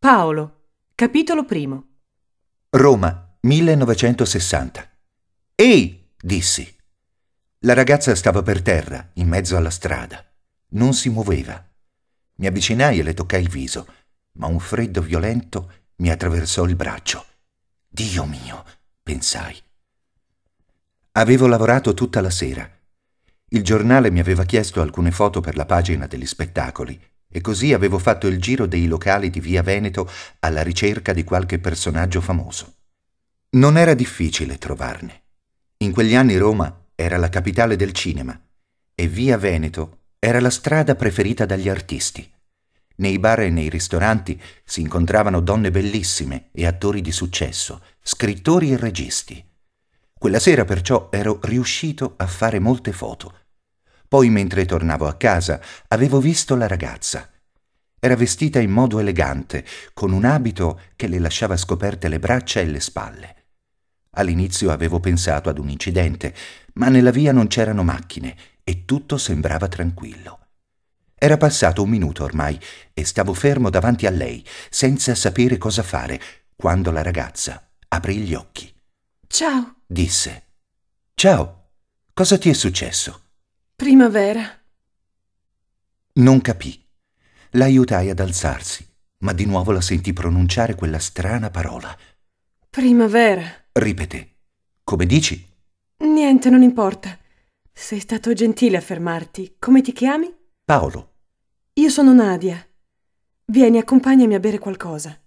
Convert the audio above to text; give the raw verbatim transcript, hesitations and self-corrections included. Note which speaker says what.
Speaker 1: Paolo, capitolo primo.
Speaker 2: Roma, millenovecentosessanta. Ehi, dissi. La ragazza stava per terra, in mezzo alla strada. Non si muoveva. Mi avvicinai e le toccai il viso, ma un freddo violento mi attraversò il braccio. Dio mio, pensai. Avevo lavorato tutta la sera. Il giornale mi aveva chiesto alcune foto per la pagina degli spettacoli e così avevo fatto il giro dei locali di Via Veneto alla ricerca di qualche personaggio famoso. Non era difficile trovarne. In quegli anni Roma era la capitale del cinema e Via Veneto era la strada preferita dagli artisti. Nei bar e nei ristoranti si incontravano donne bellissime e attori di successo, scrittori e registi. Quella sera perciò ero riuscito a fare molte foto. Poi, mentre tornavo a casa, avevo visto la ragazza. Era vestita in modo elegante, con un abito che le lasciava scoperte le braccia e le spalle. All'inizio avevo pensato ad un incidente, ma nella via non c'erano macchine e tutto sembrava tranquillo. Era passato un minuto ormai e stavo fermo davanti a lei, senza sapere cosa fare, quando la ragazza aprì gli occhi.
Speaker 1: Ciao.
Speaker 2: Disse. Ciao, cosa ti è successo?
Speaker 1: Primavera.
Speaker 2: Non capì. L'aiutai ad alzarsi, ma di nuovo la sentì pronunciare quella strana parola.
Speaker 1: Primavera.
Speaker 2: Ripeté. Come dici?
Speaker 1: Niente, non importa. Sei stato gentile a fermarti. Come ti chiami?
Speaker 2: Paolo.
Speaker 1: Io sono Nadia. Vieni, accompagnami a bere qualcosa.